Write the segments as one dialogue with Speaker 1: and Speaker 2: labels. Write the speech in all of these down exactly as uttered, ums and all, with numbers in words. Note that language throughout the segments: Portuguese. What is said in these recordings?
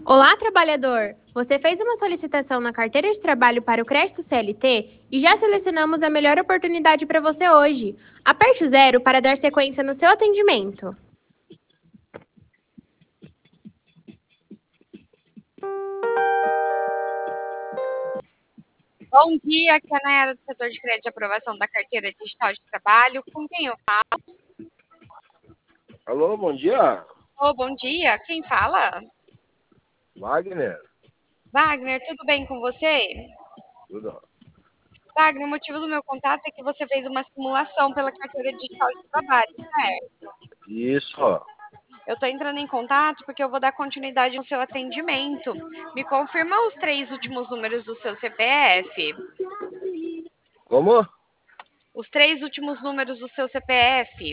Speaker 1: Olá, trabalhador! Você fez uma solicitação na carteira de trabalho para o crédito C L T e já selecionamos a melhor oportunidade para você hoje. Aperte o zero para dar sequência no seu atendimento.
Speaker 2: Bom dia, aqui é a Nayara do setor de crédito de aprovação da carteira digital de trabalho. Com quem eu falo?
Speaker 3: Alô, bom dia.
Speaker 2: Oh, bom dia, quem fala?
Speaker 3: Wagner.
Speaker 2: Wagner, tudo bem com você?
Speaker 3: Tudo.
Speaker 2: Wagner, o motivo do meu contato é que você fez uma simulação pela carteira digital de trabalho, certo?
Speaker 3: Isso.
Speaker 2: Eu estou entrando em contato porque eu vou dar continuidade no seu atendimento. Me confirma os três últimos números do seu C P F.
Speaker 3: Como?
Speaker 2: Os três últimos números do seu C P F.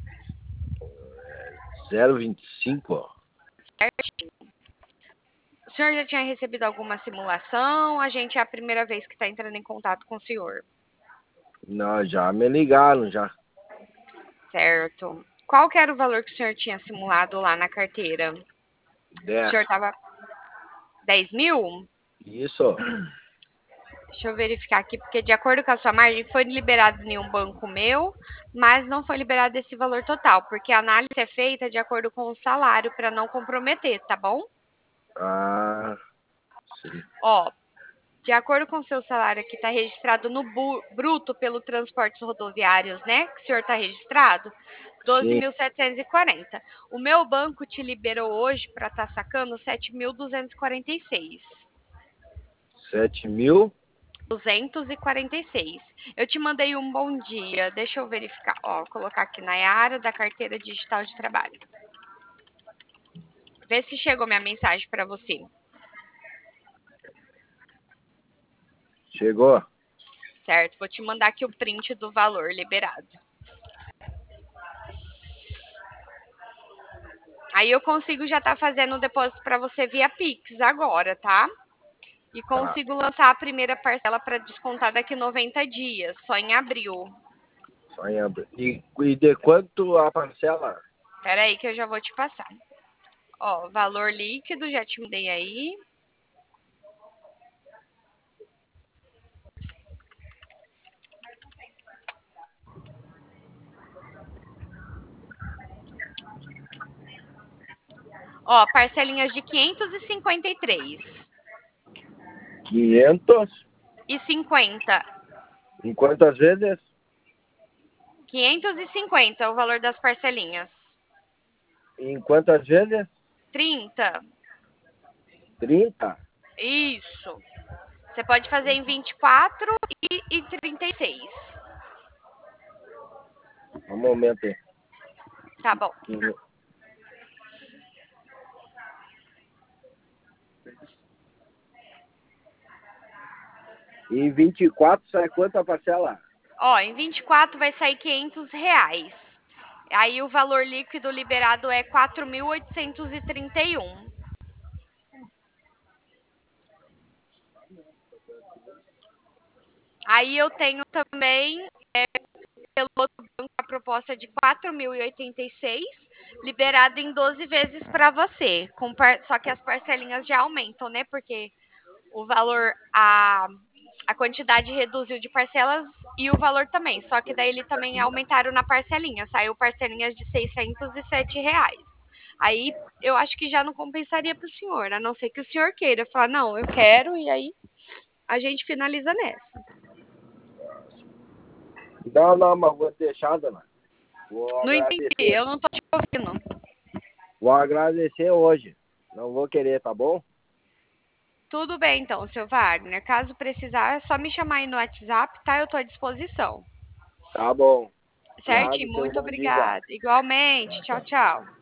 Speaker 3: zero vinte e cinco.
Speaker 2: Certinho. O senhor já tinha recebido alguma simulação? A gente é a primeira vez que está entrando em contato com o senhor.
Speaker 3: Não, já me ligaram, já.
Speaker 2: Certo. Qual que era o valor que o senhor tinha simulado lá na carteira?
Speaker 3: dez.
Speaker 2: O senhor estava dez mil?
Speaker 3: Isso.
Speaker 2: Deixa eu verificar aqui, porque de acordo com a sua margem, foi liberado em um banco meu, mas não foi liberado esse valor total, porque a análise é feita de acordo com o salário, para não comprometer, tá bom?
Speaker 3: Ah, sim.
Speaker 2: Ó, de acordo com o seu salário aqui, está registrado no bruto pelo transportes rodoviários, né? Que o senhor está registrado, doze mil setecentos e quarenta. O meu banco te liberou hoje para estar tá sacando sete mil duzentos e quarenta e seis.
Speaker 3: sete mil?
Speaker 2: duzentos e quarenta e seis. Eu te mandei um bom dia. Deixa eu verificar. Ó, vou colocar aqui na área da carteira digital de trabalho. Vê se chegou minha mensagem para você.
Speaker 3: Chegou.
Speaker 2: Certo, vou te mandar aqui o print do valor liberado. Aí eu consigo já estar tá fazendo o depósito para você via Pix agora, tá? E consigo tá. lançar a primeira parcela para descontar daqui noventa dias, só em abril.
Speaker 3: Só em abril. E, e de quanto a parcela?
Speaker 2: Espera aí que eu já vou te passar. Ó, valor líquido, já te mandei aí. Ó, parcelinhas de quinhentos e cinquenta e três.
Speaker 3: quinhentos?
Speaker 2: E cinquenta.
Speaker 3: Em quantas vezes?
Speaker 2: quinhentos e cinquenta o valor das parcelinhas.
Speaker 3: Em quantas vezes?
Speaker 2: trinta.
Speaker 3: trinta?
Speaker 2: Isso. Você pode fazer em vinte e quatro e, e trinta e seis.
Speaker 3: Um momento aí.
Speaker 2: Tá bom.
Speaker 3: E vinte e quatro sai quanto a parcela?
Speaker 2: Ó, em vinte e quatro vai sair quinhentos reais. Aí o valor líquido liberado é quatro mil oitocentos e trinta e um. Aí eu tenho também, é, pelo outro banco, a proposta de quatro mil e oitenta e seis, liberada em doze vezes para você. Com par... Só que as parcelinhas já aumentam, né? Porque o valor, a, a quantidade reduziu de parcelas e o valor também. Só que daí ele também aumentaram na parcelinha. Saiu parcelinhas de seiscentos e sete reais. Aí eu acho que já não compensaria para o senhor, a não ser que o senhor queira falar, não, eu quero, e aí a gente finaliza nessa.
Speaker 3: Não, não, mas vou deixar, dona. Vou
Speaker 2: Não entendi,
Speaker 3: agradecer.
Speaker 2: eu não tô te ouvindo.
Speaker 3: Vou agradecer hoje. Não vou querer, tá bom?
Speaker 2: Tudo bem, então, seu Wagner. Caso precisar, é só me chamar aí no WhatsApp, tá? Eu tô à disposição.
Speaker 3: Tá bom.
Speaker 2: Certo?
Speaker 3: Obrigado, tenha um
Speaker 2: Muito
Speaker 3: bom dia.
Speaker 2: obrigada. Igualmente. Tchau, tchau.